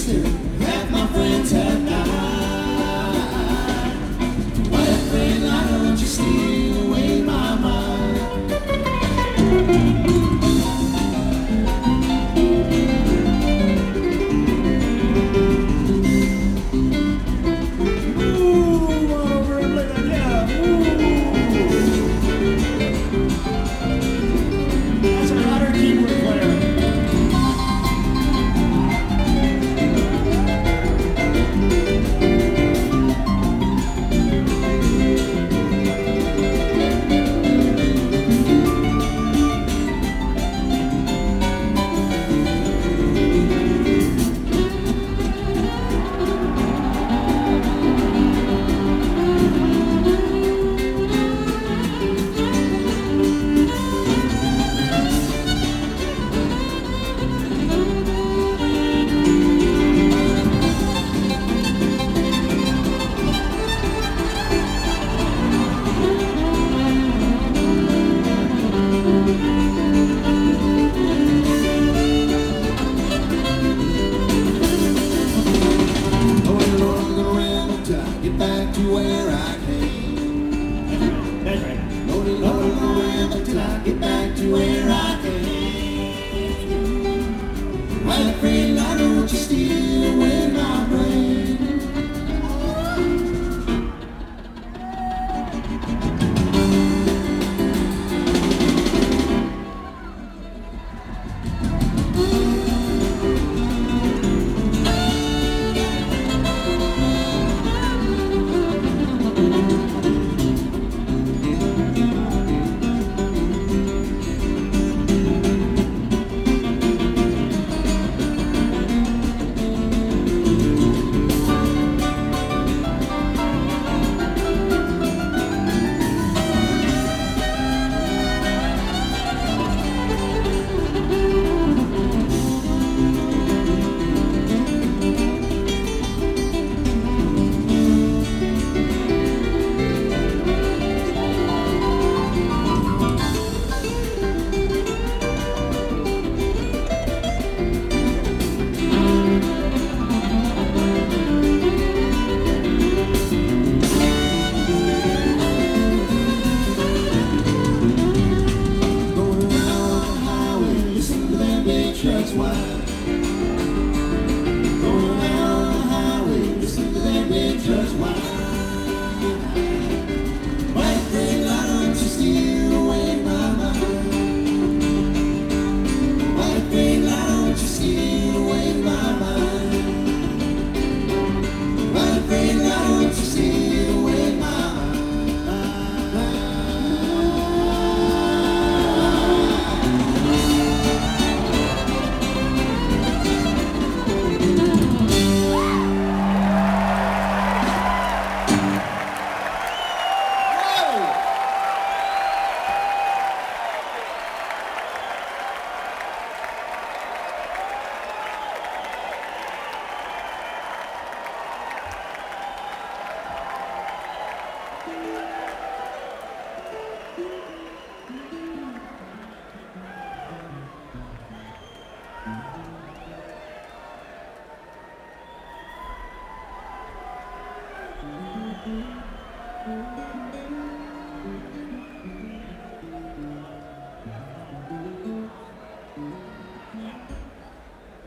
wasted, half my friends have died. White friend, why don't you steal away my mind? Ooh, over and play that, yeah. Ooh. That's our outer keyboard player. Get back to where I came. That's right. Load it, till I get back to where I came. White friend, why don't you steal away my brain? Trucks wide. Going down the highway, listen to them big trucks wide. White friend, why don't you steal away my mind? White friend, why don't you steal away my mind? White friend, why don't you steal away my mind?